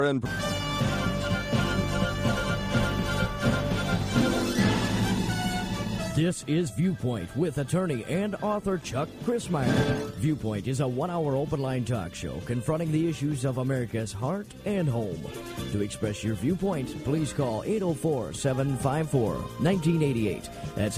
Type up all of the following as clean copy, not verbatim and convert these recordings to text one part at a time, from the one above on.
This is Viewpoint with attorney and author Chuck Crismier. Viewpoint is a one-hour open-line talk show confronting the issues of America's heart and home. To express your viewpoint, please call 804-754-1988. That's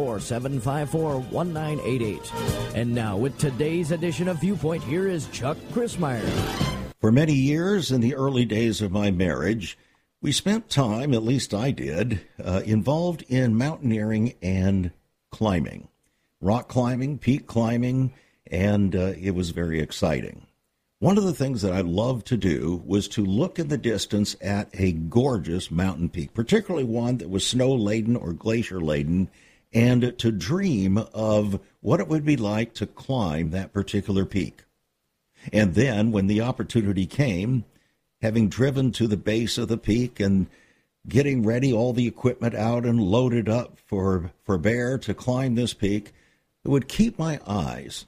804-754-1988. And now, with today's edition of Viewpoint, here is Chuck Crismier. For many years in the early days of my marriage, we spent time, at least I did, involved in mountaineering and climbing, rock climbing, peak climbing, and it was very exciting. One of the things that I loved to do was to look in the distance at a gorgeous mountain peak, particularly one that was snow-laden or glacier-laden, and to dream of what it would be like to climb that particular peak. And then when the opportunity came, having driven to the base of the peak and getting ready, all the equipment out and loaded up for Bear to climb this peak, it would keep my eyes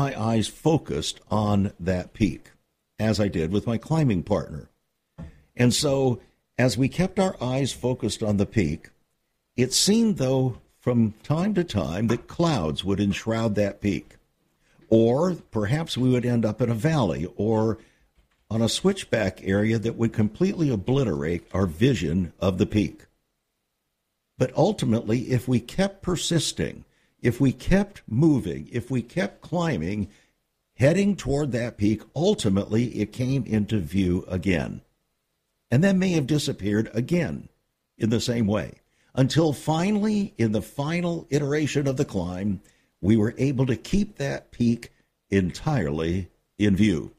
focused on that peak, as I did with my climbing partner. And so, as we kept our eyes focused on the peak, it seemed, though, from time to time that clouds would enshroud that peak. Or perhaps we would end up in a valley or on a switchback area that would completely obliterate our vision of the peak. But ultimately, if we kept persisting, if we kept moving, if we kept climbing, heading toward that peak, ultimately it came into view again. And then may have disappeared again in the same way, until finally, in the final iteration of the climb, we were able to keep that peak entirely in view.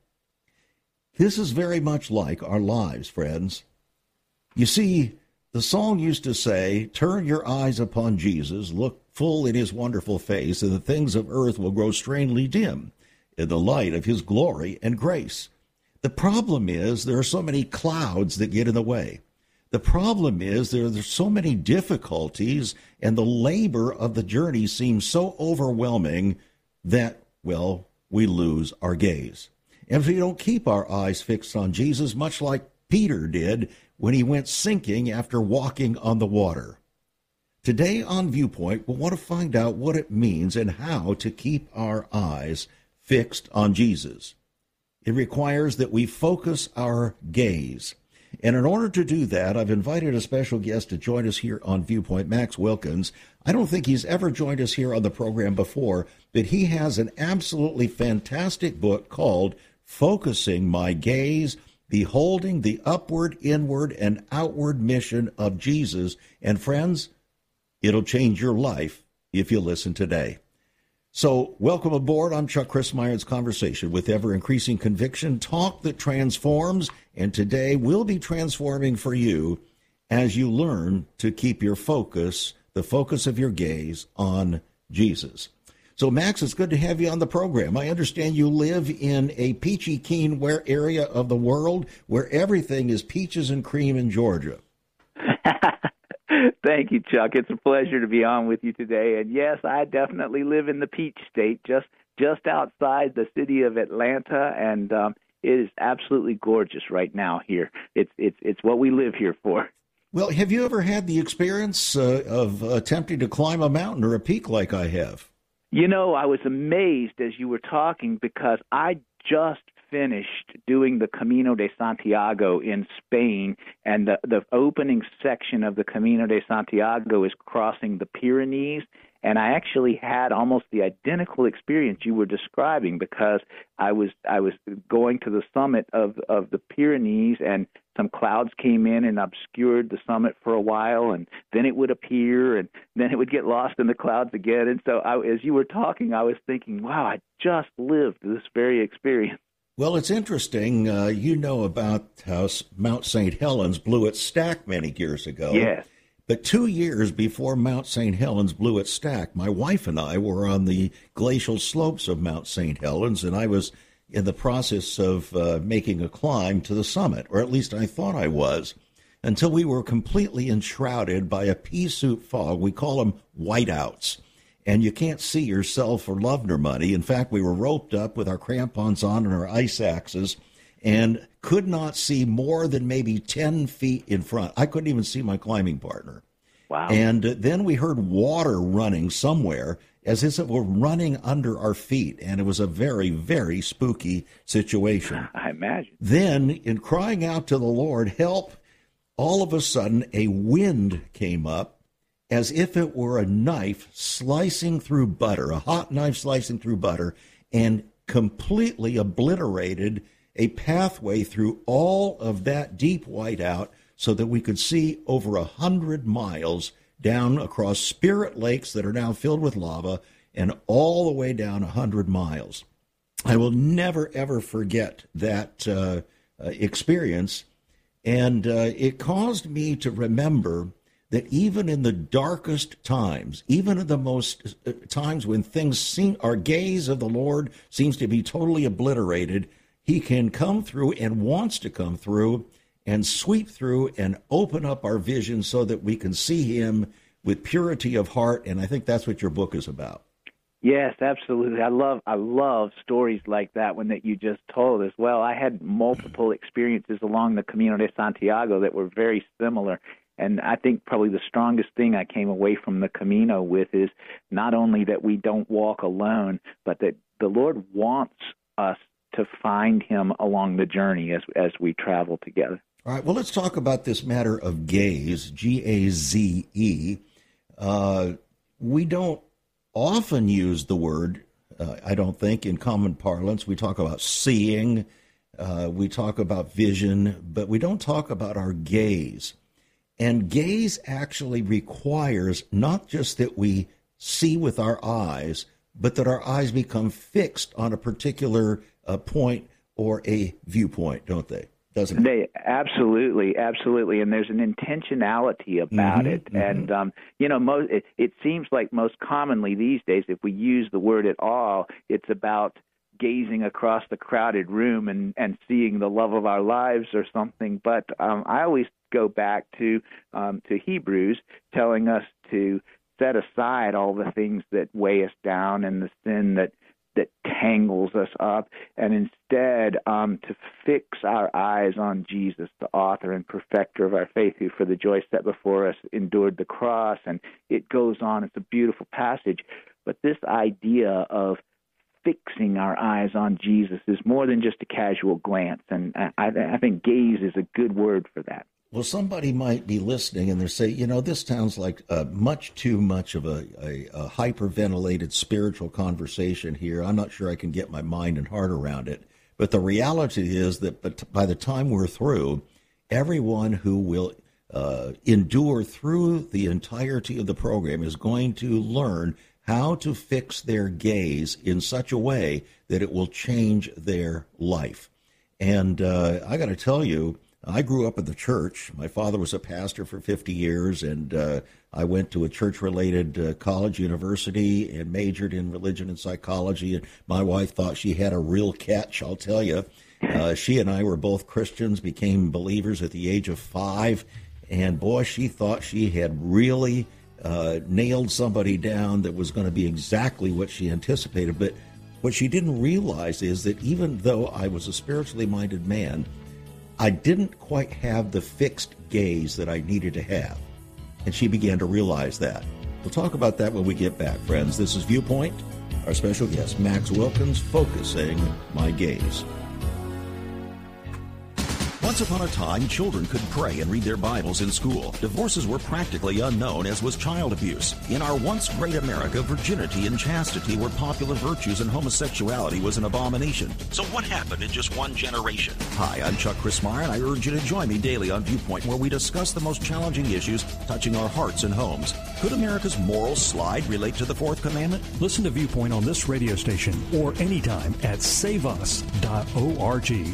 This is very much like our lives, friends. You see, the song used to say, "Turn your eyes upon Jesus, look full in his wonderful face, and the things of earth will grow strangely dim in the light of his glory and grace." The problem is there are so many clouds that get in the way. The problem is there's so many difficulties, and the labor of the journey seems so overwhelming that, well, we lose our gaze. And if we don't keep our eyes fixed on Jesus, much like Peter did when he went sinking after walking on the water. Today on Viewpoint, we'll want to find out what it means and how to keep our eyes fixed on Jesus. It requires that we focus our gaze. And in order to do that, I've invited a special guest to join us here on Viewpoint, Max Wilkins. I don't think he's ever joined us here on the program before, but he has an absolutely fantastic book called Focusing My Gaze, Beholding the Upward, Inward, and Outward Mission of Jesus. And friends, it'll change your life if you listen today. So, welcome aboard. I'm Chuck Crismier's Conversation with ever-increasing conviction, talk that transforms, and today we'll be transforming for you as you learn to keep your focus, the focus of your gaze, on Jesus. So, Max, it's good to have you on the program. I understand you live in a peachy keen area of the world where everything is peaches and cream in Georgia. Thank you, Chuck. It's a pleasure to be on with you today. And yes, I definitely live in the Peach State, just outside the city of Atlanta, and it is absolutely gorgeous right now here. It's what we live here for. Well, have you ever had the experience of attempting to climb a mountain or a peak like I have? You know, I was amazed as you were talking because I just finished doing the Camino de Santiago in Spain, and the opening section of the Camino de Santiago is crossing the Pyrenees, and I actually had almost the identical experience you were describing because I was going to the summit of the Pyrenees, and some clouds came in and obscured the summit for a while, and then it would appear, and then it would get lost in the clouds again. And so as you were talking, I was thinking, wow, I just lived this very experience. Well, it's interesting. You know about how Mount St. Helens blew its stack many years ago. Yes. But 2 years before Mount St. Helens blew its stack, my wife and I were on the glacial slopes of Mount St. Helens, and I was in the process of making a climb to the summit, or at least I thought I was, until we were completely enshrouded by a pea soup fog. We call them whiteouts. And you can't see yourself for love nor money. In fact, we were roped up with our crampons on and our ice axes and could not see more than maybe 10 feet in front. I couldn't even see my climbing partner. Wow. And then we heard water running somewhere as if it were running under our feet. And it was a very, very spooky situation. I imagine. Then, in crying out to the Lord, help, all of a sudden a wind came up as if it were a knife slicing through butter, a hot knife slicing through butter, and completely obliterated a pathway through all of that deep whiteout so that we could see over 100 miles down across Spirit Lakes that are now filled with lava and all the way down 100 miles. I will never, ever forget that experience, and it caused me to remember that even in the darkest times, even in the most times when things seem, our gaze of the Lord seems to be totally obliterated, he can come through and wants to come through and sweep through and open up our vision so that we can see him with purity of heart. And I think that's what your book is about. Yes, absolutely. I love stories like that one that you just told as well. I had multiple experiences along the Camino de Santiago that were very similar. And I think probably the strongest thing I came away from the Camino with is not only that we don't walk alone, but that the Lord wants us to find him along the journey as we travel together. All right, well, let's talk about this matter of gaze, G-A-Z-E. We don't often use the word, I don't think, in common parlance. We talk about seeing, we talk about vision, but we don't talk about our gaze. And gaze actually requires not just that we see with our eyes, but that our eyes become fixed on a particular point or a viewpoint, don't they? Doesn't it? They absolutely, and there's an intentionality about it. And it seems like most commonly these days, if we use the word at all, it's about gazing across the crowded room and seeing the love of our lives or something. But I always go back to Hebrews telling us to set aside all the things that weigh us down and the sin that tangles us up, and instead to fix our eyes on Jesus, the author and perfecter of our faith, who for the joy set before us endured the cross. And it goes on. It's a beautiful passage. But this idea of fixing our eyes on Jesus is more than just a casual glance, and I think gaze is a good word for that. Well, somebody might be listening and they say, this sounds like much too much of a hyperventilated spiritual conversation here. I'm not sure I can get my mind and heart around it. But the reality is that by the time we're through, everyone who will endure through the entirety of the program is going to learn how to fix their gaze in such a way that it will change their life. And I got to tell you, I grew up in the church. My father was a pastor for 50 years, and I went to a church-related college, university, and majored in religion and psychology. And my wife thought she had a real catch, I'll tell you. She and I were both Christians, became believers at the age of 5, and boy, she thought she had really nailed somebody down that was going to be exactly what she anticipated. But what she didn't realize is that even though I was a spiritually minded man, I didn't quite have the fixed gaze that I needed to have. And she began to realize that. We'll talk about that when we get back, friends. This is Viewpoint. Our special guest, Max Wilkins, focusing my gaze. Once upon a time, children could pray and read their Bibles in school. Divorces were practically unknown, as was child abuse. In our once great America, virginity and chastity were popular virtues and homosexuality was an abomination. So what happened in just one generation? Hi, I'm Chuck Christmeyer, and I urge you to join me daily on Viewpoint, where we discuss the most challenging issues touching our hearts and homes. Could America's moral slide relate to the Fourth Commandment? Listen to Viewpoint on this radio station or anytime at saveus.org.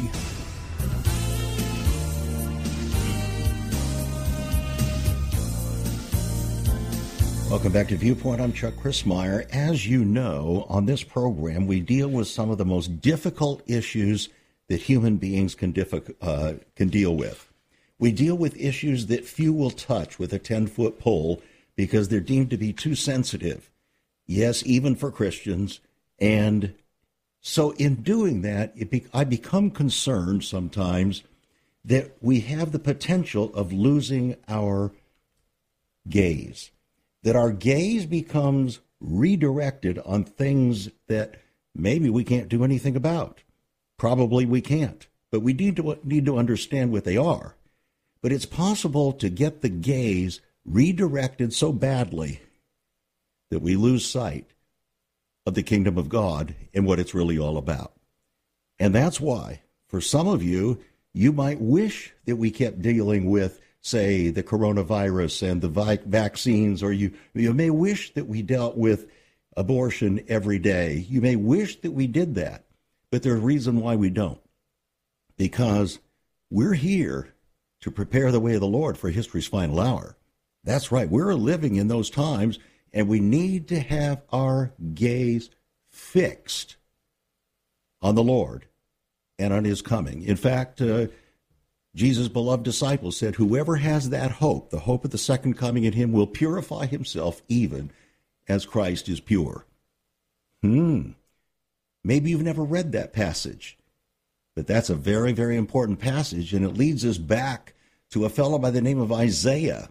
Welcome back to Viewpoint. I'm Chuck Christmeyer. As you know, on this program, we deal with some of the most difficult issues that human beings can deal with. We deal with issues that few will touch with a 10-foot pole because they're deemed to be too sensitive. Yes, even for Christians, and So in doing that, I become concerned sometimes that we have the potential of losing our gaze, that our gaze becomes redirected on things that maybe we can't do anything about. Probably we can't, but we need to understand what they are. But it's possible to get the gaze redirected so badly that we lose sight of the kingdom of God and what it's really all about. And that's why, for some of you, you might wish that we kept dealing with, say, the coronavirus and the vaccines, or you may wish that we dealt with abortion every day. You may wish that we did that, but there's a reason why we don't. Because we're here to prepare the way of the Lord for history's final hour. That's right, we're living in those times, and we need to have our gaze fixed on the Lord and on his coming. In fact, Jesus' beloved disciples said, whoever has that hope, the hope of the second coming in him, will purify himself even as Christ is pure. Maybe you've never read that passage, but that's a very, very important passage, and it leads us back to a fellow by the name of Isaiah,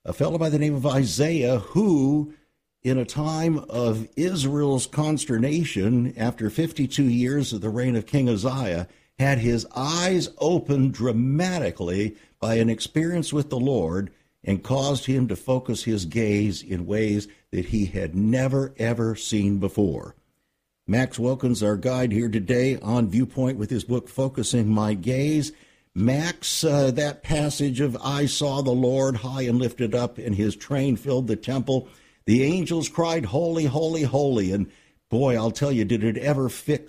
who, in a time of Israel's consternation, after 52 years of the reign of King Uzziah, had his eyes opened dramatically by an experience with the Lord and caused him to focus his gaze in ways that he had never, ever seen before. Max Wilkins, our guide here today on Viewpoint with his book, Focusing My Gaze. Max, that passage of I saw the Lord high and lifted up, and his train filled the temple. The angels cried, holy, holy, holy. And boy, I'll tell you, did it ever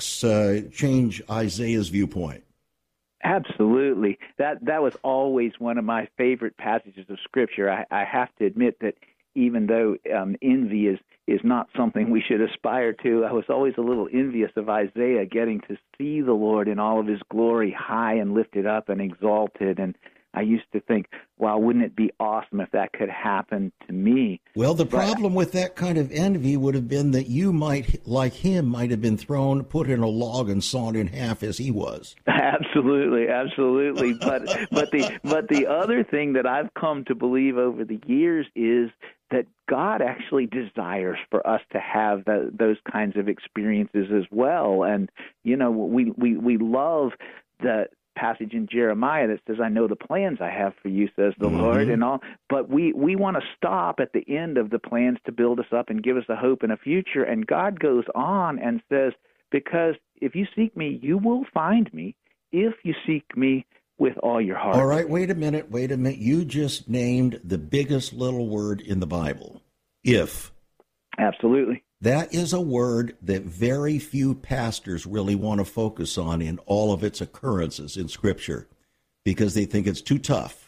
change Isaiah's viewpoint? Absolutely. That was always one of my favorite passages of Scripture. I have to admit that even though envy is not something we should aspire to, I was always a little envious of Isaiah getting to see the Lord in all of his glory, high and lifted up and exalted. And I used to think, wow, wouldn't it be awesome if that could happen to me? Well, the problem with that kind of envy would have been that you might, like him, might have been put in a log and sawn in half as he was. Absolutely. But the other thing that I've come to believe over the years is that God actually desires for us to have those kinds of experiences as well. And, you know, we love the passage in Jeremiah that says, I know the plans I have for you, says the Lord, and all. But we want to stop at the end of the plans to build us up and give us a hope and a future. And God goes on and says, because if you seek me, you will find me if you seek me with all your heart. All right, wait a minute. You just named the biggest little word in the Bible, if. Absolutely. That is a word that very few pastors really want to focus on in all of its occurrences in Scripture because they think it's too tough.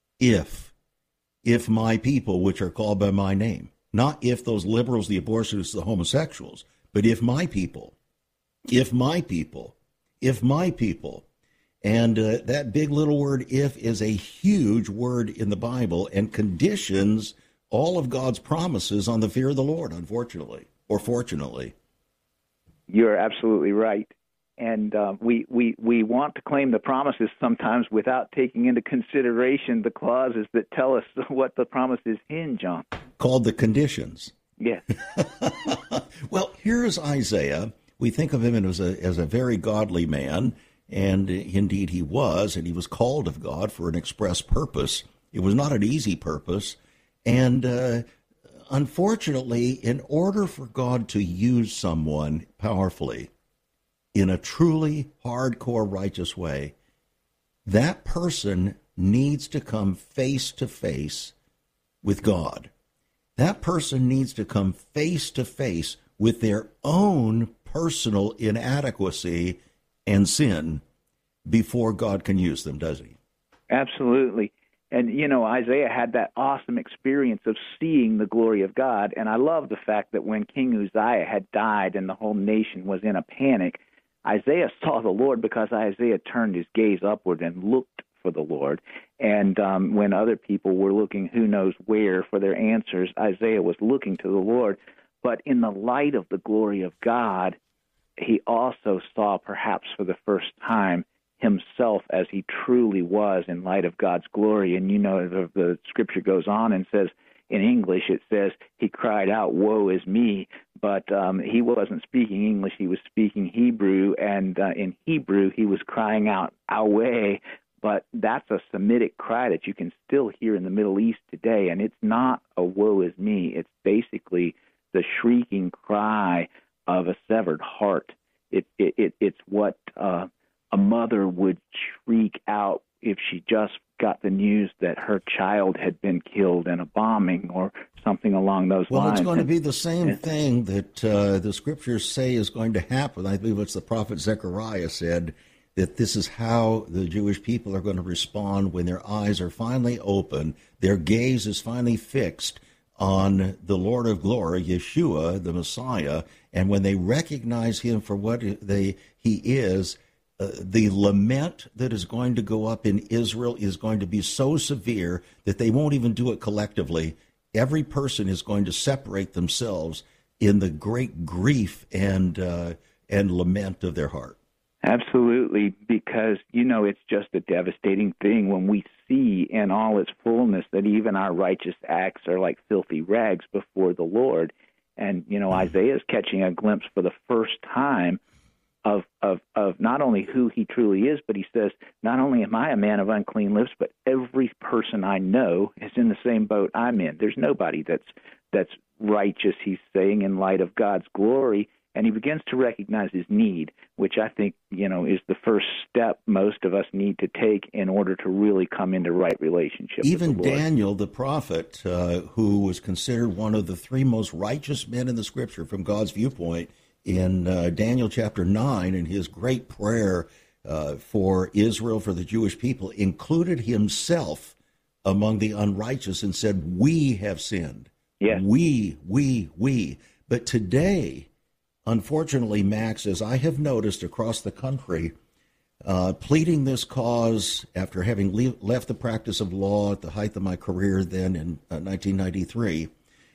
If my people, which are called by my name, not if those liberals, the abortionists, the homosexuals, but if my people. And that big little word if is a huge word in the Bible and conditions all of God's promises on the fear of the Lord, unfortunately, or fortunately. You're absolutely right. And we want to claim the promises sometimes without taking into consideration the clauses that tell us what the promises hinge on. Called the conditions. Yes. Well, here's Isaiah. We think of him as a very godly man, and indeed he was, and he was called of God for an express purpose. It was not an easy purpose. And unfortunately, in order for God to use someone powerfully in a truly hardcore righteous way, that person needs to come face to face with God. That person needs to come face to face with their own personal inadequacy and sin before God can use them, does he? Absolutely. And, you know, Isaiah had that awesome experience of seeing the glory of God. And I love the fact that when King Uzziah had died and the whole nation was in a panic, Isaiah saw the Lord because Isaiah turned his gaze upward and looked for the Lord. And when other people were looking who knows where for their answers, Isaiah was looking to the Lord. But in the light of the glory of God, he also saw, perhaps for the first time, himself as he truly was in light of God's glory. And the scripture goes on and says, in English, it says, he cried out, "Woe is me," but he wasn't speaking English, he was speaking Hebrew, and in Hebrew, he was crying out, "Away." But that's a Semitic cry that you can still hear in the Middle East today, and it's not a "woe is me." It's basically the shrieking cry of a severed heart. It's what a mother would shriek out if she just got the news that her child had been killed in a bombing or something along those lines. Well, it's going to be the same thing that the scriptures say is going to happen. I believe it's the prophet Zechariah said that this is how the Jewish people are going to respond when their eyes are finally open, their gaze is finally fixed on the Lord of glory, Yeshua, the Messiah, and when they recognize him for what he is, the lament that is going to go up in Israel is going to be so severe that they won't even do it collectively. Every person is going to separate themselves in the great grief and lament of their heart. Absolutely, because, it's just a devastating thing when we see in all its fullness that even our righteous acts are like filthy rags before the Lord. And, Isaiah is catching a glimpse for the first time of not only who he truly is, but he says, not only am I a man of unclean lips, but every person I know is in the same boat I'm in. There's nobody that's righteous, he's saying, in light of God's glory. And he begins to recognize his need, which I think, is the first step most of us need to take in order to really come into right relationship Even with the Lord. Daniel, the prophet, who was considered one of the three most righteous men in the Scripture from God's viewpoint, in Daniel chapter 9, in his great prayer for Israel, for the Jewish people, included himself among the unrighteous and said, "We have sinned." Yes. We. But today, unfortunately, Max, as I have noticed across the country, pleading this cause after having left the practice of law at the height of my career then in 1993,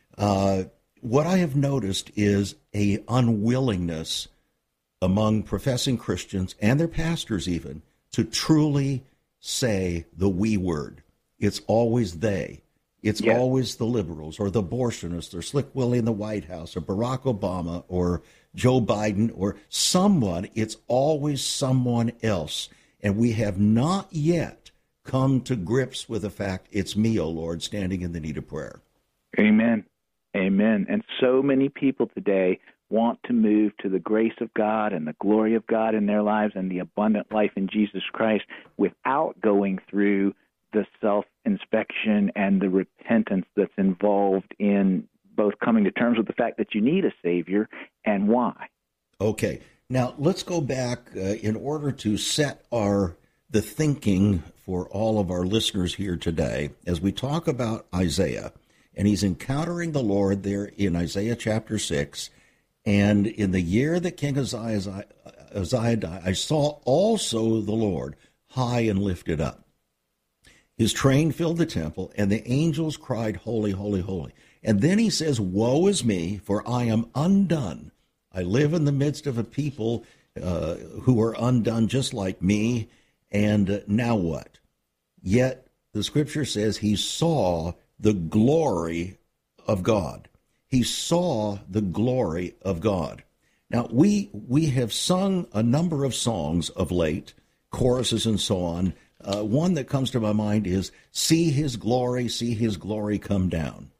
what I have noticed is a unwillingness among professing Christians and their pastors even to truly say the we word. It's always they. It's always the liberals or the abortionists or Slick Willie in the White House or Barack Obama or Joe Biden or someone. It's always someone else. And we have not yet come to grips with the fact it's me, O Lord, standing in the need of prayer. Amen. Amen. And so many people today want to move to the grace of God and the glory of God in their lives and the abundant life in Jesus Christ without going through the self-inspection and the repentance that's involved in both coming to terms with the fact that you need a Savior and why. Okay. Now, let's go back in order to set the thinking for all of our listeners here today as we talk about Isaiah. And he's encountering the Lord there in Isaiah chapter 6. And in the year that King Uzziah died, I saw also the Lord high and lifted up. His train filled the temple, and the angels cried, "Holy, holy, holy." And then he says, "Woe is me, for I am undone. I live in the midst of a people who are undone just like me. And now what?" Yet the scripture says he saw the glory of God. He saw the glory of God. Now, we have sung a number of songs of late, choruses and so on. One that comes to my mind is, see his glory come down.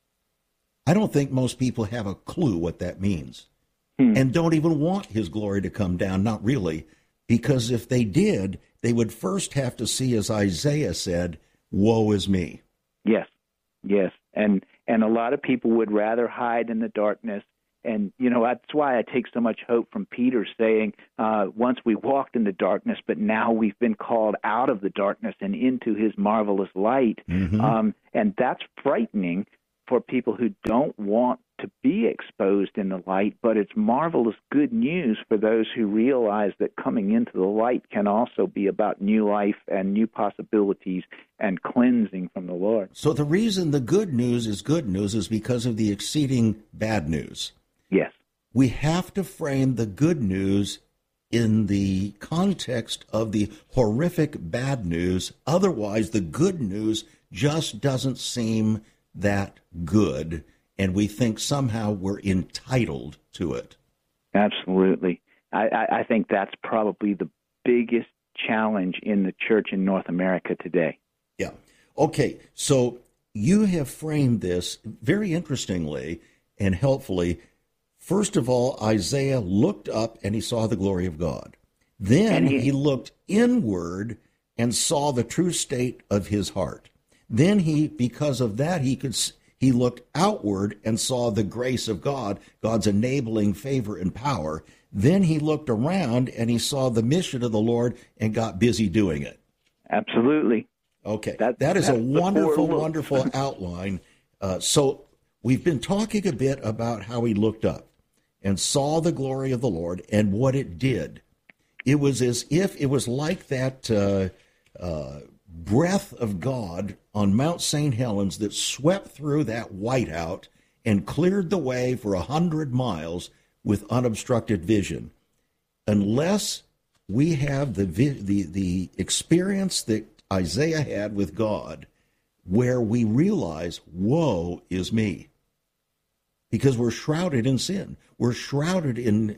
I don't think most people have a clue what that means and don't even want his glory to come down, not really, because if they did, they would first have to see, as Isaiah said, "Woe is me." Yes, and a lot of people would rather hide in the darkness. And, that's why I take so much hope from Peter saying, once we walked in the darkness, but now we've been called out of the darkness and into his marvelous light. Mm-hmm. And that's frightening for people who don't want to be exposed in the light, but it's marvelous good news for those who realize that coming into the light can also be about new life and new possibilities and cleansing from the Lord. So the reason the good news is because of the exceeding bad news. Yes. we have to frame the good news in the context of the horrific bad news. Otherwise, the good news just doesn't seem that good, and we think somehow we're entitled to it. Absolutely. I think that's probably the biggest challenge in the church in North America today. Yeah. Okay, so you have framed this very interestingly and helpfully. First of all, Isaiah looked up and he saw the glory of God. Then he looked inward and saw the true state of his heart. Then because of that, he looked outward and saw the grace of God, God's enabling favor and power. Then he looked around and he saw the mission of the Lord and got busy doing it. Absolutely. Okay. That is a wonderful, wonderful outline. So we've been talking a bit about how he looked up and saw the glory of the Lord and what it did. It was as if it was like that breath of God on Mount St. Helens that swept through that whiteout and cleared the way for 100 miles with unobstructed vision. Unless we have the experience that Isaiah had with God, where we realize, woe is me. Because we're shrouded in sin. We're shrouded in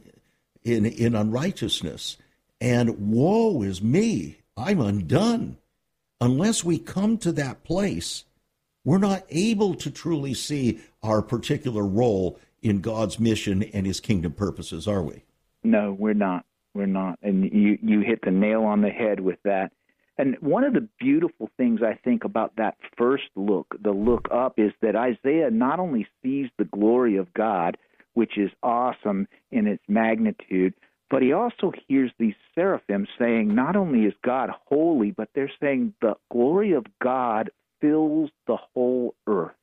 unrighteousness. And woe is me. I'm undone. Unless we come to that place, we're not able to truly see our particular role in God's mission and his kingdom purposes, are we? No, we're not. We're not. And you hit the nail on the head with that. And one of the beautiful things I think about that first look, the look up, is that Isaiah not only sees the glory of God, which is awesome in its magnitude, but he also hears these seraphim saying not only is God holy, but they're saying the glory of God fills the whole earth.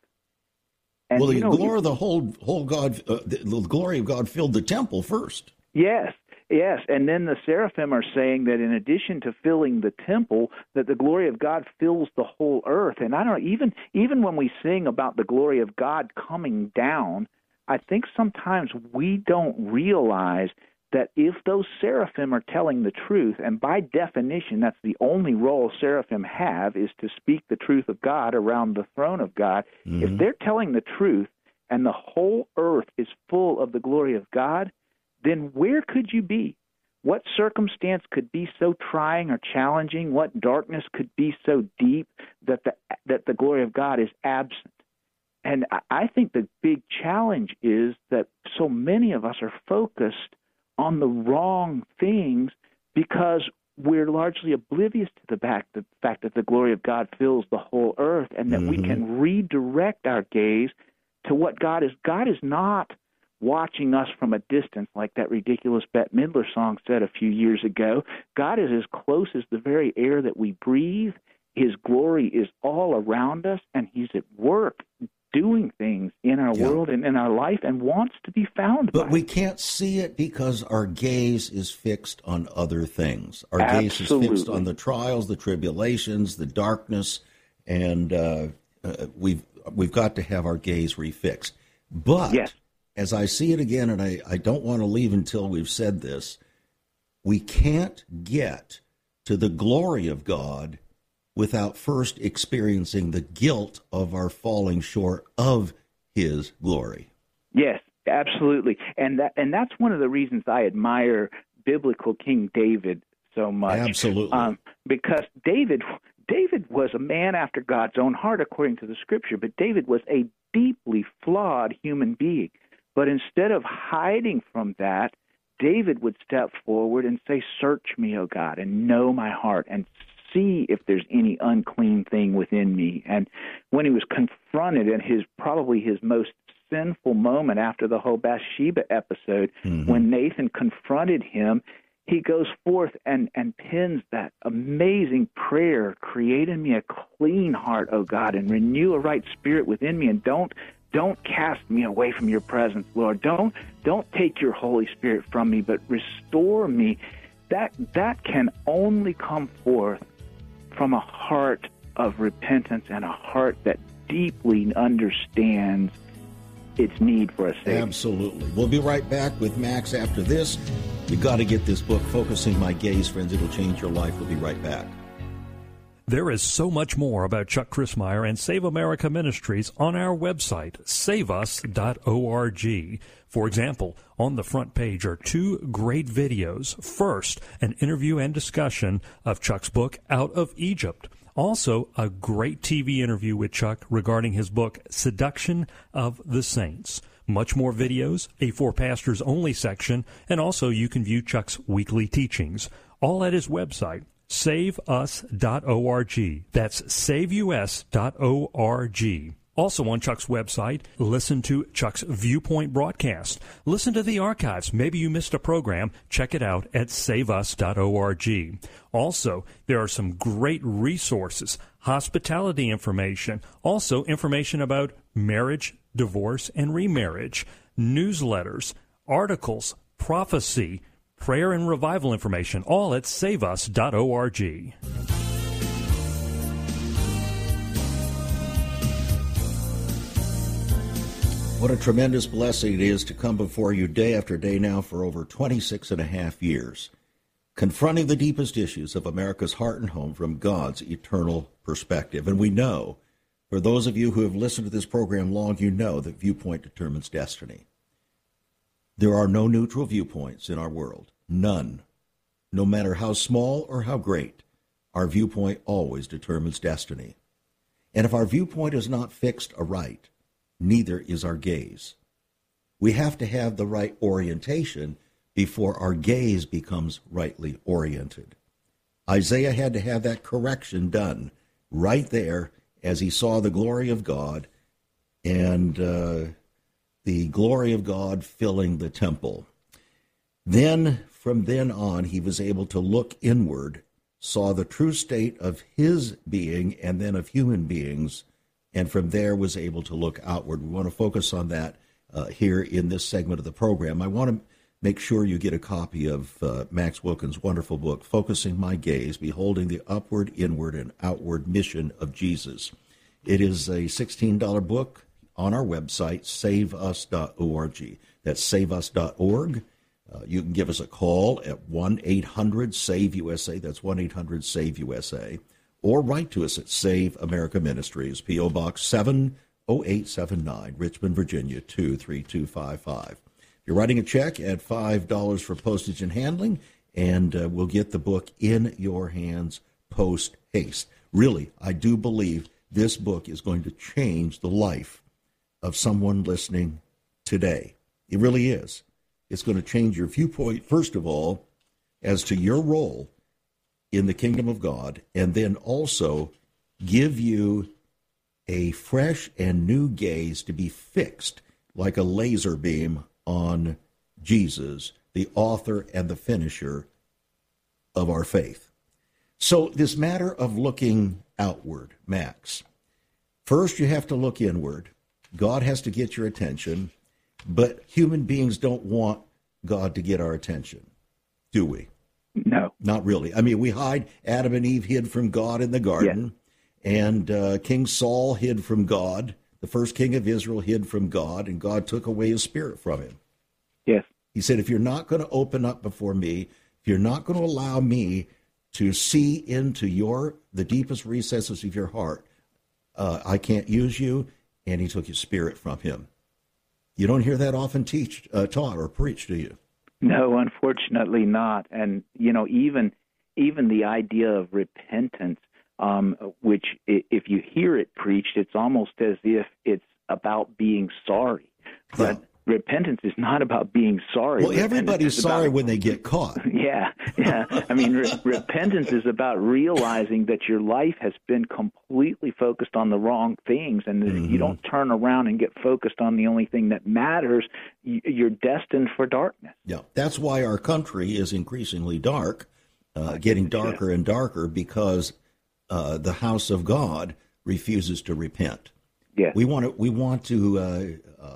And, well, the glory of the whole God, the glory of God filled the temple first. Yes. Yes, and then the seraphim are saying that in addition to filling the temple, that the glory of God fills the whole earth. And I don't know, even when we sing about the glory of God coming down, I think sometimes we don't realize that if those seraphim are telling the truth, and by definition that's the only role seraphim have, is to speak the truth of God around the throne of God, if they're telling the truth and the whole earth is full of the glory of God, then where could you be? What circumstance could be so trying or challenging? What darkness could be so deep that the glory of God is absent? And I think the big challenge is that so many of us are focused on the wrong things because we're largely oblivious to the fact that the glory of God fills the whole earth, and that we can redirect our gaze to what God is. God is not watching us from a distance like that ridiculous Bette Midler song said a few years ago. God is as close as the very air that we breathe. His glory is all around us, and he's at work doing things in our world and in our life and wants to be found by. But we can't see it because our gaze is fixed on other things. Our gaze is fixed on the trials, the tribulations, the darkness, and we've got to have our gaze refixed. But as I see it again, and I don't want to leave until we've said this, we can't get to the glory of God without first experiencing the guilt of our falling short of his glory. Yes, absolutely. And that's one of the reasons I admire biblical King David so much. Absolutely. Because David was a man after God's own heart, according to the Scripture, but David was a deeply flawed human being. But instead of hiding from that, David would step forward and say, "Search me, O God, and know my heart, and see if there's any unclean thing within me." And when he was confronted in probably his most sinful moment after the whole Bathsheba episode, when Nathan confronted him, he goes forth and pens that amazing prayer, "Create in me a clean heart, O God, and renew a right spirit within me, and don't cast me away from your presence, Lord. Don't take your Holy Spirit from me, but restore me." That can only come forth from a heart of repentance and a heart that deeply understands its need for a Savior. Absolutely. We'll be right back with Max after this. You've got to get this book, Focusing My Gaze, friends. It'll change your life. We'll be right back. There is so much more about Chuck Crismier and Save America Ministries on our website, saveus.org. For example, on the front page are 2 great videos. First, an interview and discussion of Chuck's book, Out of Egypt. Also, a great TV interview with Chuck regarding his book, Seduction of the Saints. Much more videos, a For Pastors Only section, and also you can view Chuck's weekly teachings. All at his website, saveus.org. That's saveus.org. Also on Chuck's website, listen to Chuck's Viewpoint broadcast. Listen to the archives. Maybe you missed a program. Check it out at saveus.org. Also, there are some great resources, hospitality information, also information about marriage, divorce, and remarriage, newsletters, articles, prophecy, prayer and revival information, all at saveus.org. What a tremendous blessing it is to come before you day after day now for over 26 and a half years, confronting the deepest issues of America's heart and home from God's eternal perspective. And we know, for those of you who have listened to this program long, you know that viewpoint determines destiny. There are no neutral viewpoints in our world. None. No matter how small or how great, our viewpoint always determines destiny. And if our viewpoint is not fixed aright, neither is our gaze. We have to have the right orientation before our gaze becomes rightly oriented. Isaiah had to have that correction done right there as he saw the glory of God and the glory of God filling the temple. Then, from then on, he was able to look inward, saw the true state of his being and then of human beings, and from there was able to look outward. We want to focus on that here in this segment of the program. I want to make sure you get a copy of Max Wilkins' wonderful book, Focusing My Gaze, Beholding the Upward, Inward, and Outward Mission of Jesus. It is a $16 book on our website, saveus.org. That's saveus.org. You can give us a call at 1-800-SAVE-USA. That's 1-800-SAVE-USA. Or write to us at Save America Ministries, P.O. Box 70879, Richmond, Virginia, 23255. You're writing a check at $5 for postage and handling, and we'll get the book in your hands post haste. Really, I do believe this book is going to change the life of someone listening today. It really is. It's going to change your viewpoint, first of all, as to your role in the kingdom of God, and then also give you a fresh and new gaze to be fixed like a laser beam on Jesus, the author and the finisher of our faith. So this matter of looking outward, Max, first you have to look inward. God has to get your attention, but human beings don't want God to get our attention, do we? No. Not really. I mean, we hide. Adam and Eve hid from God in the garden, and King Saul hid from God. The first king of Israel hid from God, and God took away his spirit from him. Yes. He said, if you're not going to open up before me, if you're not going to allow me to see into the deepest recesses of your heart, I can't use you, and he took his spirit from him. You don't hear that often taught or preached, do you? No, unfortunately not. And, even the idea of repentance, which if you hear it preached, it's almost as if it's about being sorry. But repentance is not about being sorry. Well, everybody's sorry when they get caught. Yeah. I mean, repentance is about realizing that your life has been completely focused on the wrong things, and if you don't turn around and get focused on the only thing that matters, you're destined for darkness. Yeah, that's why our country is increasingly dark, getting darker and darker, because the house of God refuses to repent. Yeah, we want to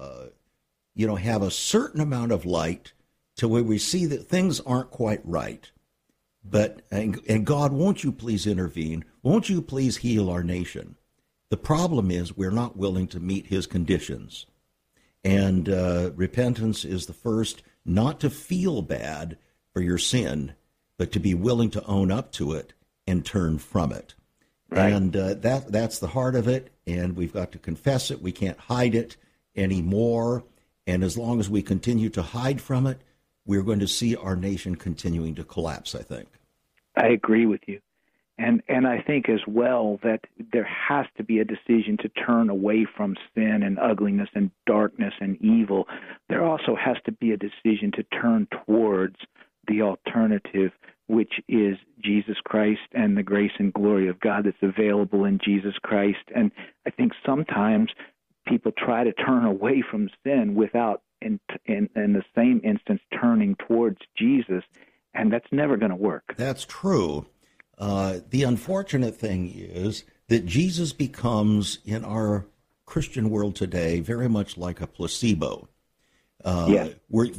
have a certain amount of light to where we see that things aren't quite right. But, and God, won't you please intervene? Won't you please heal our nation? The problem is we're not willing to meet his conditions. And repentance is the first, not to feel bad for your sin, but to be willing to own up to it and turn from it. Right. And that's the heart of it, and we've got to confess it. We can't hide it anymore. And as long as we continue to hide from it, we're going to see our nation continuing to collapse, I think. I agree with you. And I think as well that there has to be a decision to turn away from sin and ugliness and darkness and evil. There also has to be a decision to turn towards the alternative, which is Jesus Christ and the grace and glory of God that's available in Jesus Christ. And I think sometimes people try to turn away from sin without, in the same instance, turning towards Jesus, and that's never going to work. That's true. The unfortunate thing is that Jesus becomes, in our Christian world today, very much like a placebo. Yes.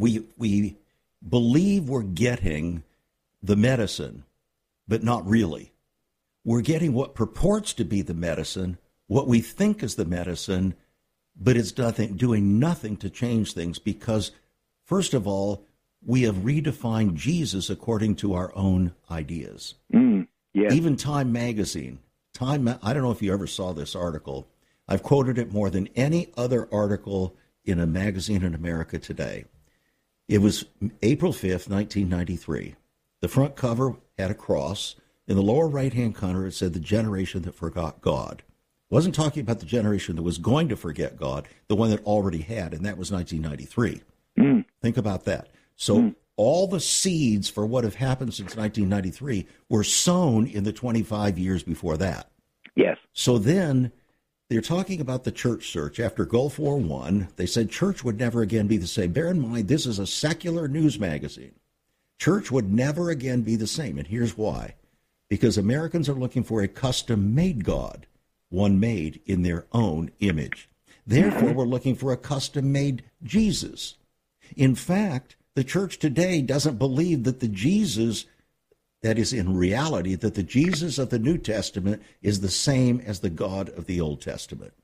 We believe we're getting the medicine, but not really. We're getting what purports to be the medicine, what we think is the medicine, but it's doing nothing to change things because, first of all, we have redefined Jesus according to our own ideas. Yes. Even Time magazine, I don't know if you ever saw this article. I've quoted it more than any other article in a magazine in America today. It was April 5th, 1993. The front cover had a cross. In the lower right-hand corner, it said, "The generation that forgot God." It wasn't talking about the generation that was going to forget God, the one that already had, and that was 1993. Think about that. So all the seeds for what have happened since 1993 were sown in the 25 years before that. Yes. So then they're talking about the church search. After Gulf War I, they said church would never again be the same. Bear in mind, this is a secular news magazine. Church would never again be the same, and here's why. Because Americans are looking for a custom-made God, one made in their own image. Therefore, we're looking for a custom-made Jesus. In fact, the church today doesn't believe that the Jesus, that is in reality, that the Jesus of the New Testament is the same as the God of the Old Testament.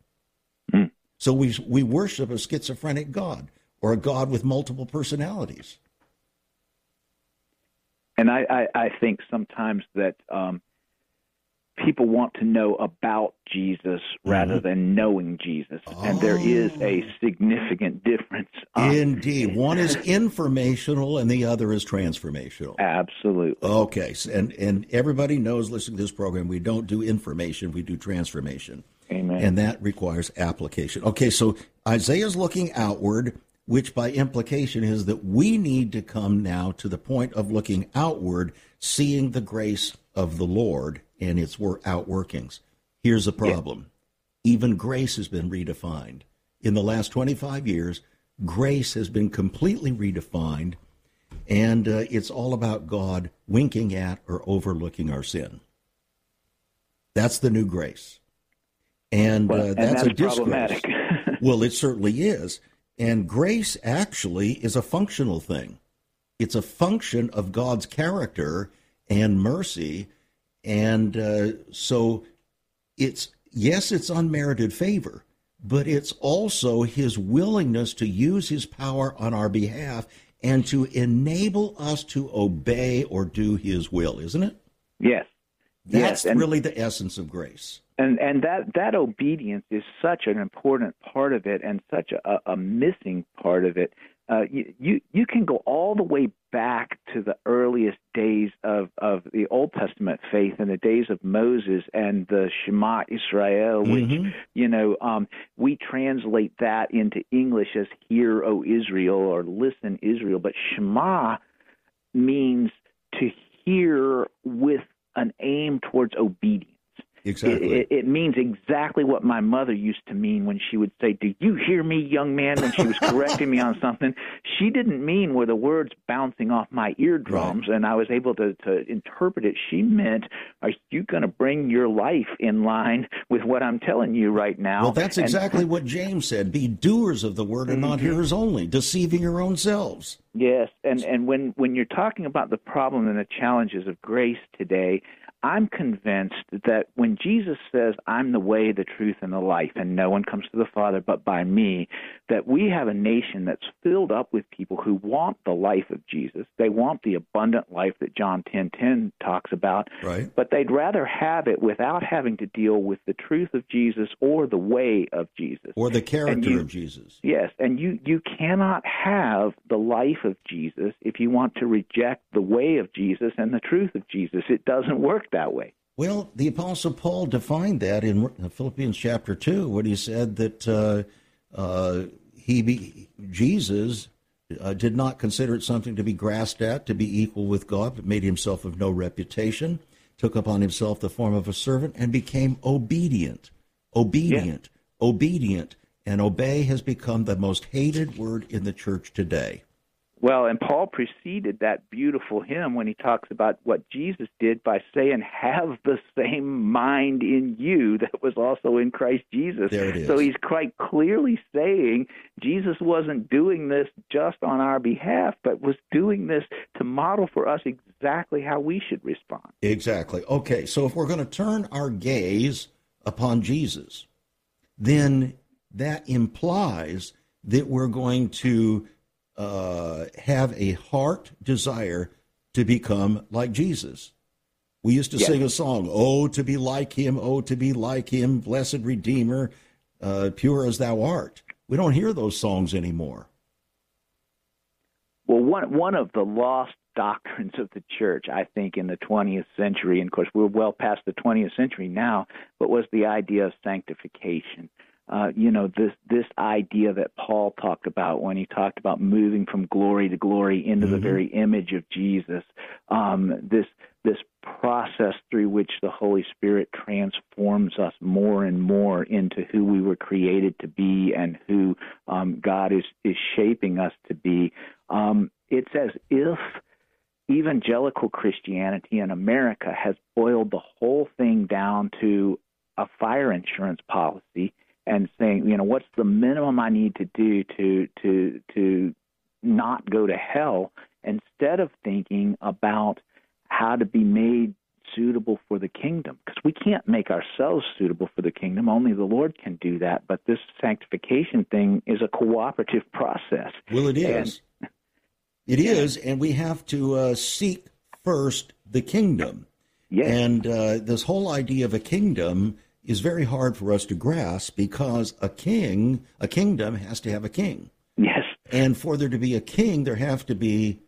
So we worship a schizophrenic God or a God with multiple personalities. And I think sometimes that people want to know about Jesus rather than knowing Jesus. And there is a significant difference. Indeed. One is informational and the other is transformational. Absolutely. Okay. And everybody knows, listening to this program, we don't do information, we do transformation. Amen. And that requires application. Okay, so Isaiah's looking outward, which by implication is that we need to come now to the point of looking outward, seeing the grace of the Lord and its outworkings. Here's the problem. Even grace has been redefined. In the last 25 years, grace has been completely redefined, and it's all about God winking at or overlooking our sin. That's the new grace. And that's a disgrace. Problematic. Well, it certainly is. And grace actually is a functional thing. It's a function of God's character and mercy. And so it's unmerited favor, but it's also his willingness to use his power on our behalf and to enable us to obey or do his will, isn't it? Yes. That's really the essence of grace. And that obedience is such an important part of it and such a missing part of it. You can go all the way back to the earliest days of the Old Testament faith and the days of Moses and the Shema Israel, which, we translate that into English as "Hear, O Israel," or "Listen, Israel." But Shema means to hear with an aim towards obedience. Exactly. It means exactly what my mother used to mean when she would say, "Do you hear me, young man?" when she was correcting me on something. She didn't mean were the words bouncing off my eardrums, right, and I was able to interpret it. She meant, are you going to bring your life in line with what I'm telling you right now? Well, that's exactly what James said. Be doers of the word and not hearers only, deceiving your own selves. Yes, and when you're talking about the problem and the challenges of grace today, I'm convinced that when Jesus says, I'm the way, the truth, and the life, and no one comes to the Father but by me, that we have a nation that's filled up with people who want the life of Jesus. They want the abundant life that John 10:10 talks about, right, but they'd rather have it without having to deal with the truth of Jesus or the way of Jesus. Or the character of Jesus. Yes, and you cannot have the life of Jesus if you want to reject the way of Jesus and the truth of Jesus. It doesn't work that way. Well, the Apostle Paul defined that in Philippians chapter 2 when he said that Jesus did not consider it something to be grasped at, to be equal with God, but made himself of no reputation, took upon himself the form of a servant, and became obedient. Obedient. And obey has become the most hated word in the church today. Well, and Paul preceded that beautiful hymn when he talks about what Jesus did by saying, have the same mind in you that was also in Christ Jesus. There it is. So he's quite clearly saying Jesus wasn't doing this just on our behalf, but was doing this to model for us exactly how we should respond. Exactly. Okay, so if we're going to turn our gaze upon Jesus, then that implies that we're going to have a heart desire to become like Jesus. We used to sing a song, "Oh, to be like him, oh, to be like him, blessed Redeemer, pure as thou art." We don't hear those songs anymore. Well, one of the lost doctrines of the church, I think, in the 20th century, and of course we're well past the 20th century now, but was the idea of sanctification. This idea that Paul talked about when he talked about moving from glory to glory into the very image of Jesus, this process through which the Holy Spirit transforms us more and more into who we were created to be and who God is shaping us to be. It's as if evangelical Christianity in America has boiled the whole thing down to a fire insurance policy and saying, what's the minimum I need to do to not go to hell, instead of thinking about how to be made suitable for the kingdom. Because we can't make ourselves suitable for the kingdom. Only the Lord can do that. But this sanctification thing is a cooperative process. Well, it is. It is, and we have to seek first the kingdom. Yes. And this whole idea of a kingdom is very hard for us to grasp, because a kingdom has to have a king. Yes. And for there to be a king, there have to be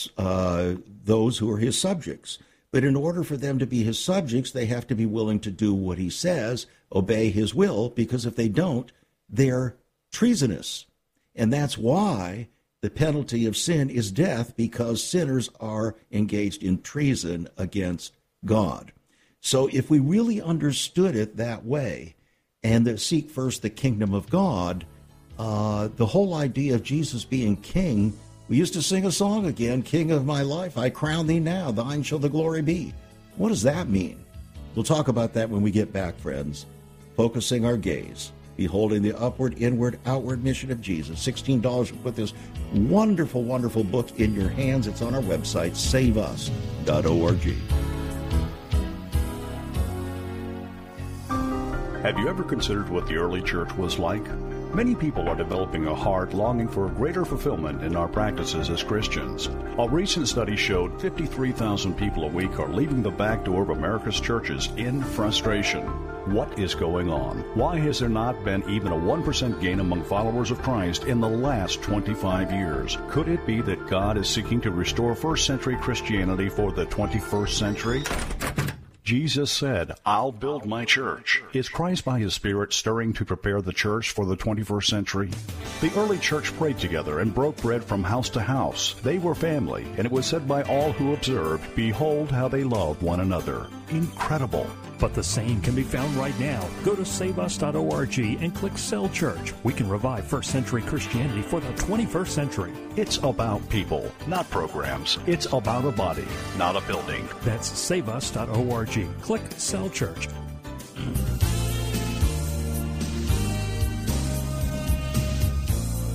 those who are his subjects. But in order for them to be his subjects, they have to be willing to do what he says, obey his will, because if they don't, they're treasonous. And that's why the penalty of sin is death, because sinners are engaged in treason against God. So if we really understood it that way, and to seek first the kingdom of God, the whole idea of Jesus being king, we used to sing a song again, "King of my life, I crown thee now, thine shall the glory be." What does that mean? We'll talk about that when we get back, friends. Focusing our gaze, beholding the upward, inward, outward mission of Jesus. $16 to put this wonderful, wonderful book in your hands. It's on our website, saveus.org. Have you ever considered what the early church was like? Many people are developing a heart longing for greater fulfillment in our practices as Christians. A recent study showed 53,000 people a week are leaving the back door of America's churches in frustration. What is going on? Why has there not been even a 1% gain among followers of Christ in the last 25 years? Could it be that God is seeking to restore first-century Christianity for the 21st century? Jesus said, "I'll build my church." Is Christ by his Spirit stirring to prepare the church for the 21st century? The early church prayed together and broke bread from house to house. They were family, and it was said by all who observed, "Behold how they love one another." Incredible. But the same can be found right now. Go to saveus.org and click Cell Church. We can revive first-century Christianity for the 21st century. It's about people, not programs. It's about a body, not a building. That's saveus.org. Click Cell Church.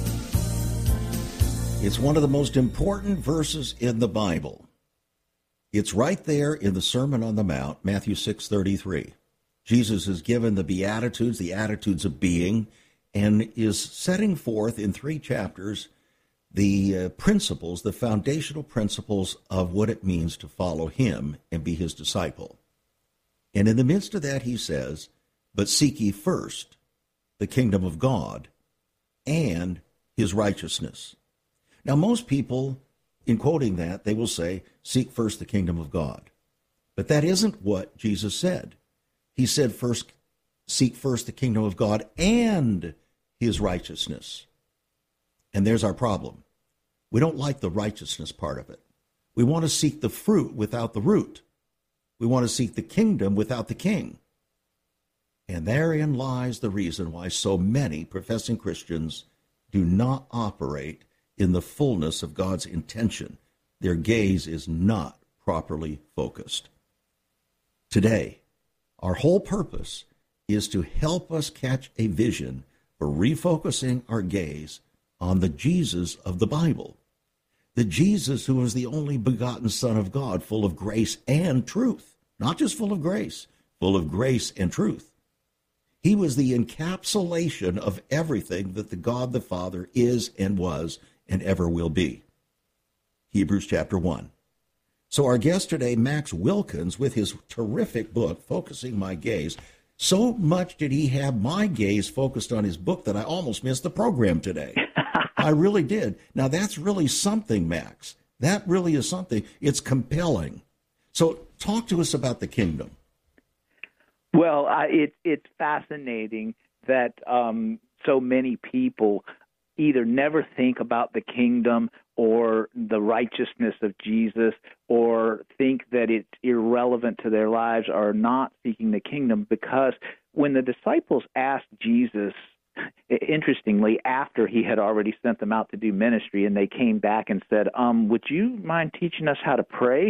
It's one of the most important verses in the Bible. It's right there in the Sermon on the Mount, Matthew 6:33. Jesus is given the Beatitudes, the attitudes of being, and is setting forth in 3 chapters the principles, the foundational principles of what it means to follow him and be his disciple. And in the midst of that, he says, but seek ye first the kingdom of God and his righteousness. Now, most people, in quoting that, they will say, seek first the kingdom of God. But that isn't what Jesus said. He said, first, seek first the kingdom of God and his righteousness. And there's our problem. We don't like the righteousness part of it. We want to seek the fruit without the root. We want to seek the kingdom without the king. And therein lies the reason why so many professing Christians do not operate in the fullness of God's intention. Their gaze is not properly focused. Today, our whole purpose is to help us catch a vision for refocusing our gaze on the Jesus of the Bible, the Jesus who is the only begotten Son of God, full of grace and truth, not just full of grace and truth. He was the encapsulation of everything that the God the Father is and was and ever will be. Hebrews chapter 1. So our guest today, Max Wilkins, with his terrific book, Focusing My Gaze. So much did he have my gaze focused on his book that I almost missed the program today. I really did. Now, that's really something, Max. That really is something. It's compelling. So talk to us about the kingdom. Well, it's fascinating that so many people either never think about the kingdom or the righteousness of Jesus, or think that it's irrelevant to their lives, or not seeking the kingdom, because when the disciples asked Jesus, interestingly, after he had already sent them out to do ministry, and they came back and said, would you mind teaching us how to pray?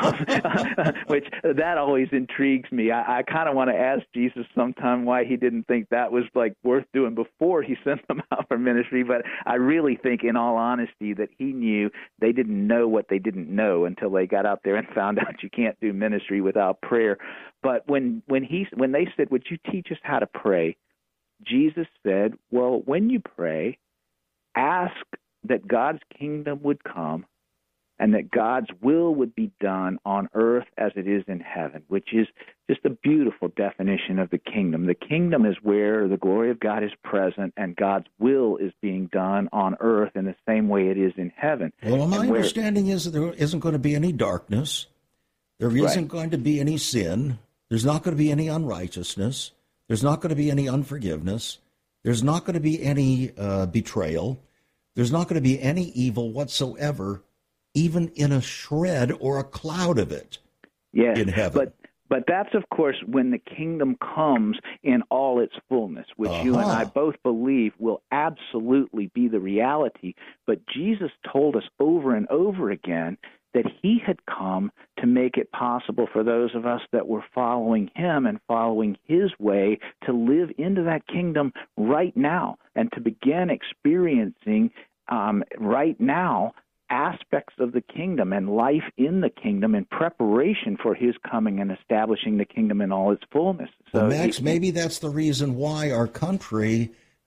Which, that always intrigues me. I kind of want to ask Jesus sometime why he didn't think that was like worth doing before he sent them out for ministry, but I really think, in all honesty, that he knew they didn't know what they didn't know until they got out there and found out you can't do ministry without prayer. But when they said, would you teach us how to pray? Jesus said, well, when you pray, ask that God's kingdom would come and that God's will would be done on earth as it is in heaven, which is just a beautiful definition of the kingdom. The kingdom is where the glory of God is present and God's will is being done on earth in the same way it is in heaven. Well, my understanding is that there isn't going to be any darkness. There isn't going to be any sin. There's not going to be any unrighteousness. There's not going to be any unforgiveness. There's not going to be any betrayal. There's not going to be any evil whatsoever, even in a shred or a cloud of it in heaven. But that's, of course, when the kingdom comes in all its fullness, which you and I both believe will absolutely be the reality. But Jesus told us over and over again that he had come to make it possible for those of us that were following him and following his way to live into that kingdom right now and to begin experiencing right now aspects of the kingdom and life in the kingdom in preparation for his coming and establishing the kingdom in all its fullness. So, Max, maybe that's the reason why our country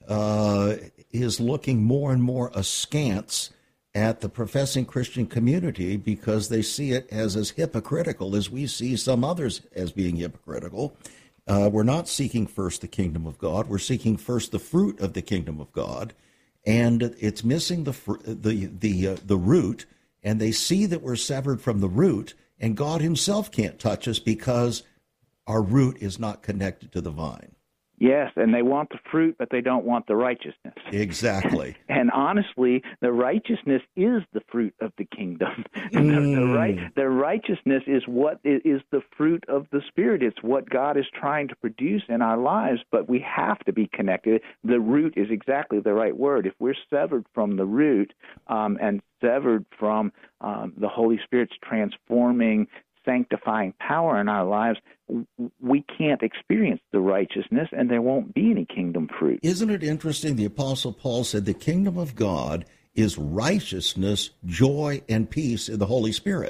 is looking more and more askance at the professing Christian community, because they see it as hypocritical as we see some others as being hypocritical. We're not seeking first the kingdom of God. We're seeking first the fruit of the kingdom of God, and it's missing the root, and they see that we're severed from the root, and God himself can't touch us because our root is not connected to the vine. Yes, and they want the fruit, but they don't want the righteousness. Exactly. And honestly, the righteousness is the fruit of the kingdom. The righteousness is what is the fruit of the Spirit. It's what God is trying to produce in our lives, but we have to be connected. The root is exactly the right word. If we're severed from the root and severed from the Holy Spirit's transforming, sanctifying power in our lives, we can't experience the righteousness, and there won't be any kingdom fruit. Isn't it interesting? The Apostle Paul said the kingdom of God is righteousness, joy, and peace in the Holy Spirit.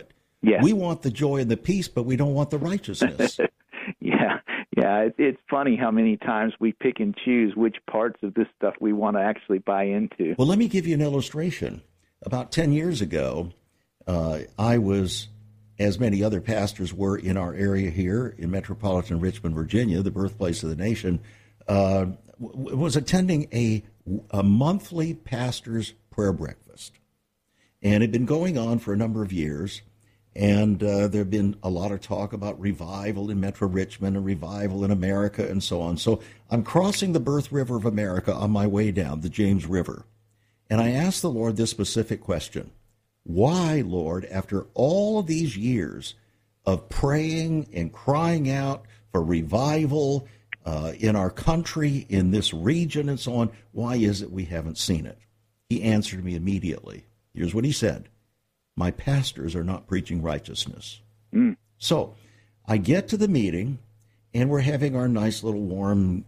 Yes. We want the joy and the peace, but we don't want the righteousness. Yeah. It's funny how many times we pick and choose which parts of this stuff we want to actually buy into. Well, let me give you an illustration. About 10 years ago, I was, as many other pastors were in our area here in metropolitan Richmond, Virginia, the birthplace of the nation, was attending a monthly pastor's prayer breakfast. And it had been going on for a number of years. And there had been a lot of talk about revival in Metro Richmond and revival in America and so on. So I'm crossing the Birth River of America on my way down, the James River. And I asked the Lord this specific question. Why, Lord, after all of these years of praying and crying out for revival in our country, in this region and so on, why is it we haven't seen it? He answered me immediately. Here's what he said. My pastors are not preaching righteousness. So I get to the meeting, and we're having our nice little warm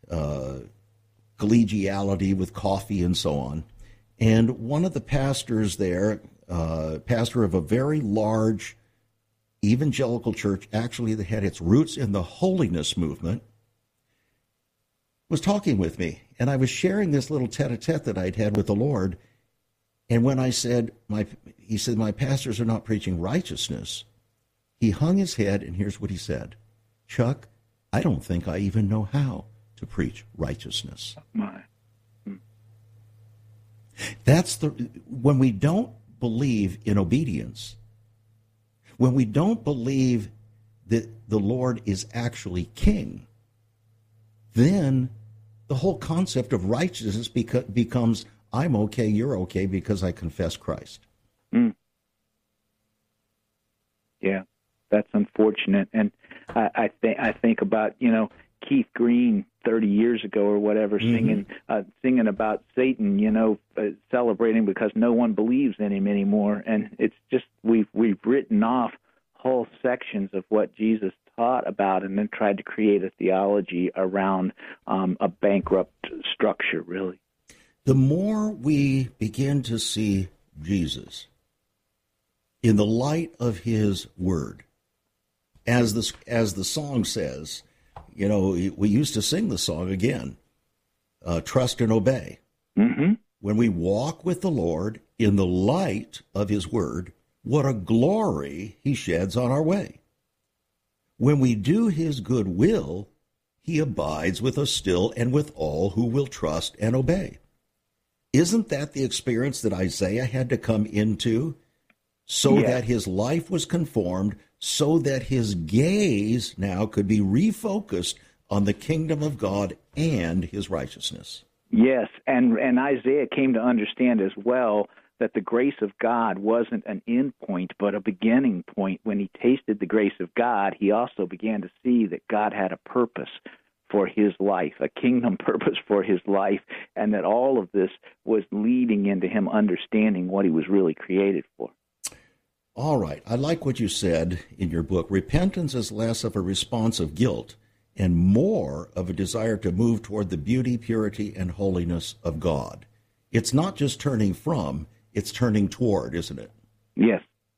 collegiality with coffee and so on. And one of the pastors there, pastor of a very large evangelical church, actually that had its roots in the holiness movement, was talking with me. And I was sharing this little tete-a-tete that I'd had with the Lord. And when I said, he said, my pastors are not preaching righteousness, he hung his head, and here's what he said. Chuck, I don't think I even know how to preach righteousness. That's when we don't believe in obedience, when we don't believe that the Lord is actually king, then the whole concept of righteousness becomes I'm okay, you're okay, because I confess Christ. Yeah, that's unfortunate. And I think about, Keith Green 30 years ago or whatever, singing about Satan, celebrating because no one believes in him anymore. And it's just we've written off whole sections of what Jesus taught about and then tried to create a theology around a bankrupt structure, really. The more we begin to see Jesus in the light of his word, as the song says, we used to sing the song again, trust and obey. Mm-hmm. When we walk with the Lord in the light of his word, what a glory he sheds on our way. When we do his good will, he abides with us still and with all who will trust and obey. Isn't that the experience that Isaiah had to come into so that his life was conformed, so that his gaze now could be refocused on the kingdom of God and his righteousness? Yes, and Isaiah came to understand as well that the grace of God wasn't an end point but a beginning point. When he tasted the grace of God, he also began to see that God had a purpose for his life, a kingdom purpose for his life, and that all of this was leading into him understanding what he was really created for. All right. I like what you said in your book. Repentance is less of a response of guilt and more of a desire to move toward the beauty, purity, and holiness of God. It's not just turning from, it's turning toward, isn't it? Yes.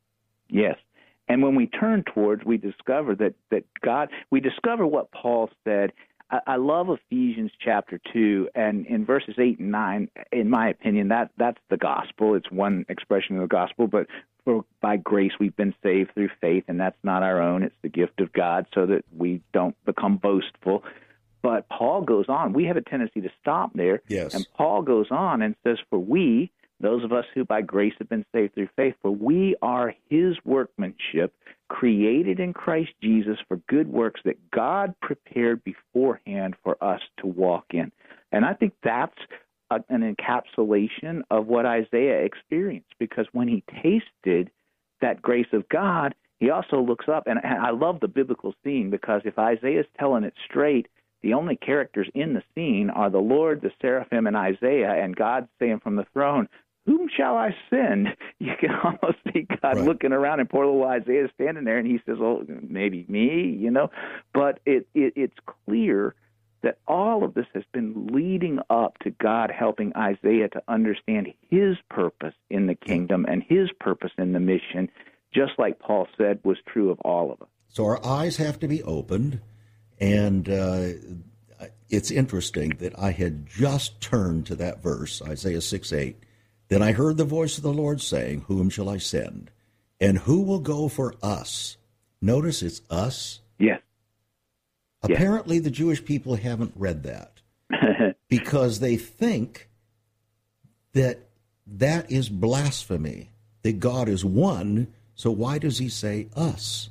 And when we turn towards, we discover that God, we discover what Paul said. I love Ephesians chapter 2, and in verses 8 and 9, in my opinion, that's the gospel. It's one expression of the gospel, but by grace we've been saved through faith, and that's not our own. It's the gift of God so that we don't become boastful. But Paul goes on. We have a tendency to stop there. Yes. And Paul goes on and says, for we, those of us who by grace have been saved through faith, for we are his workmanship, created in Christ Jesus for good works that God prepared beforehand for us to walk in. And I think that's an encapsulation of what Isaiah experienced, because when he tasted that grace of God, he also looks up, and I love the biblical scene, because if Isaiah's telling it straight, the only characters in the scene are the Lord, the seraphim, and Isaiah, and God's saying from the throne, whom shall I send? You can almost see God looking around, and poor little Isaiah standing there, and he says, oh, maybe me, But it's clear that all of this has been leading up to God helping Isaiah to understand his purpose in the kingdom and his purpose in the mission, just like Paul said was true of all of us. So our eyes have to be opened, and it's interesting that I had just turned to that verse, Isaiah 6:8. Then I heard the voice of the Lord saying, whom shall I send? And who will go for us? Notice it's us. Yes. Apparently the Jewish people haven't read that because they think that is blasphemy, that God is one, so why does he say us?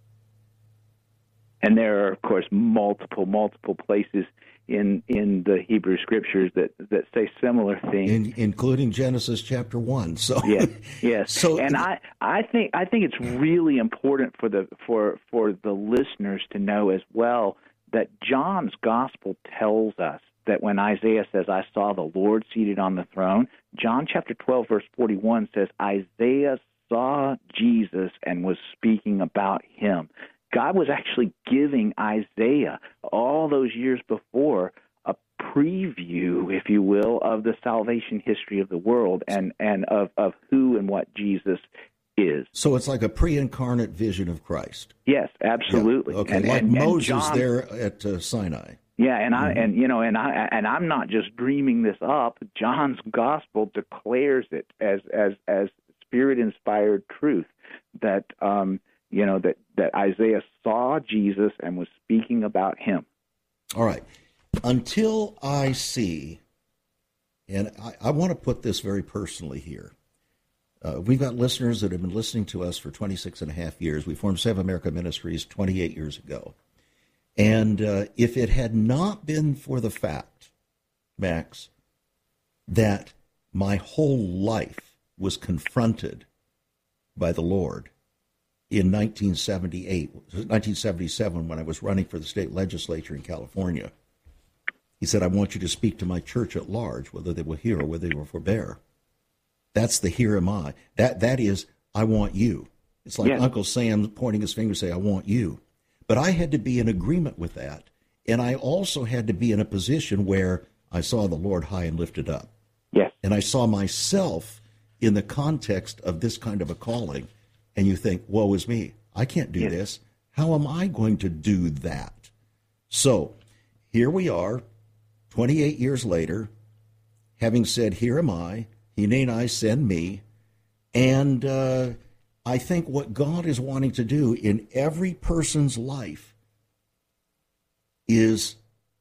And there are, of course, multiple places in the Hebrew Scriptures that say similar things, including Genesis chapter 1. So yes. So, and I think it's really important for the listeners to know as well that John's Gospel tells us that when Isaiah says, "I saw the Lord seated on the throne," John chapter 12 verse 41 says Isaiah saw Jesus and was speaking about him. God was actually giving Isaiah all those years before a preview, if you will, of the salvation history of the world and of who and what Jesus is. So it's like a pre-incarnate vision of Christ. Yes, absolutely. Yeah. Okay, and Moses John, there at Sinai. Yeah, and I'm not just dreaming this up. John's Gospel declares it as Spirit-inspired truth that that Isaiah saw Jesus and was speaking about him. All right. Until I see, and I want to put this very personally here. We've got listeners that have been listening to us for 26 and a half years. We formed Save America Ministries 28 years ago. And if it had not been for the fact, Max, that my whole life was confronted by the Lord in 1977 when I was running for the state legislature in California. He said, I want you to speak to my church at large, whether they will hear or whether they will forbear. That's the here am I. That is, I want you. It's like Uncle Sam pointing his finger saying, I want you. But I had to be in agreement with that. And I also had to be in a position where I saw the Lord high and lifted up. Yes. And I saw myself in the context of this kind of a calling. And you think, woe is me. I can't do this. How am I going to do that? So here we are, 28 years later, having said, here am I, Hine I, send me. And I think what God is wanting to do in every person's life is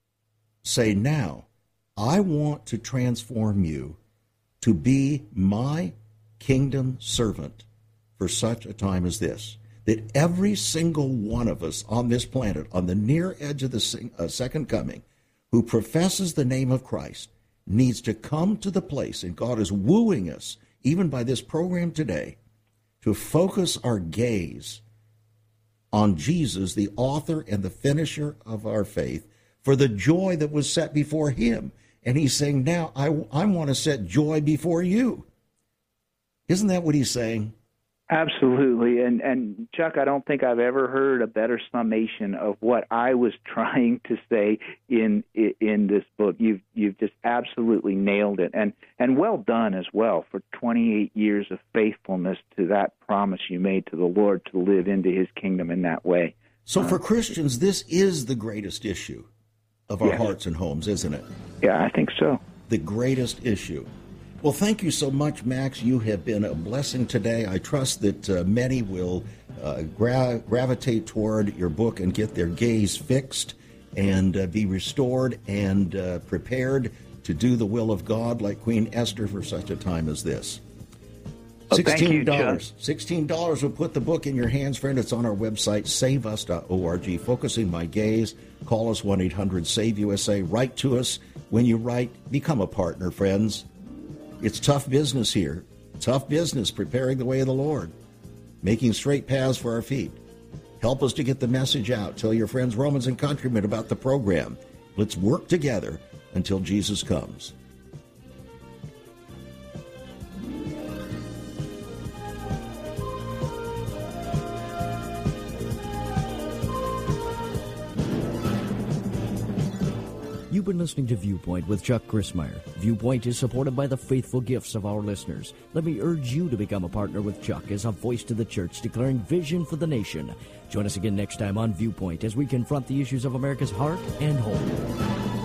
say, now, I want to transform you to be my kingdom servant for such a time as this, that every single one of us on this planet, on the near edge of the second coming, who professes the name of Christ, needs to come to the place, and God is wooing us, even by this program today, to focus our gaze on Jesus, the author and the finisher of our faith, for the joy that was set before him. And he's saying, now I want to set joy before you. Isn't that what he's saying? Absolutely. And Chuck, I don't think I've ever heard a better summation of what I was trying to say in this book. You've just absolutely nailed it. And well done as well for 28 years of faithfulness to that promise you made to the Lord to live into his kingdom in that way. So for Christians, this is the greatest issue of our hearts and homes, isn't it? Yeah, I think so. The greatest issue. Well, thank you so much, Max. You have been a blessing today. I trust that many will gravitate toward your book and get their gaze fixed and be restored and prepared to do the will of God like Queen Esther for such a time as this. $16. $16 will put the book in your hands, friend. It's on our website, saveus.org. Focusing My Gaze. Call us 1-800-SAVE-USA. Write to us. When you write, become a partner, friends. It's tough business here. Tough business preparing the way of the Lord, making straight paths for our feet. Help us to get the message out. Tell your friends, Romans and countrymen about the program. Let's work together until Jesus comes. You've been listening to Viewpoint with Chuck Crismier. Viewpoint is supported by the faithful gifts of our listeners. Let me urge you to become a partner with Chuck as a voice to the church declaring vision for the nation. Join us again next time on Viewpoint as we confront the issues of America's heart and home.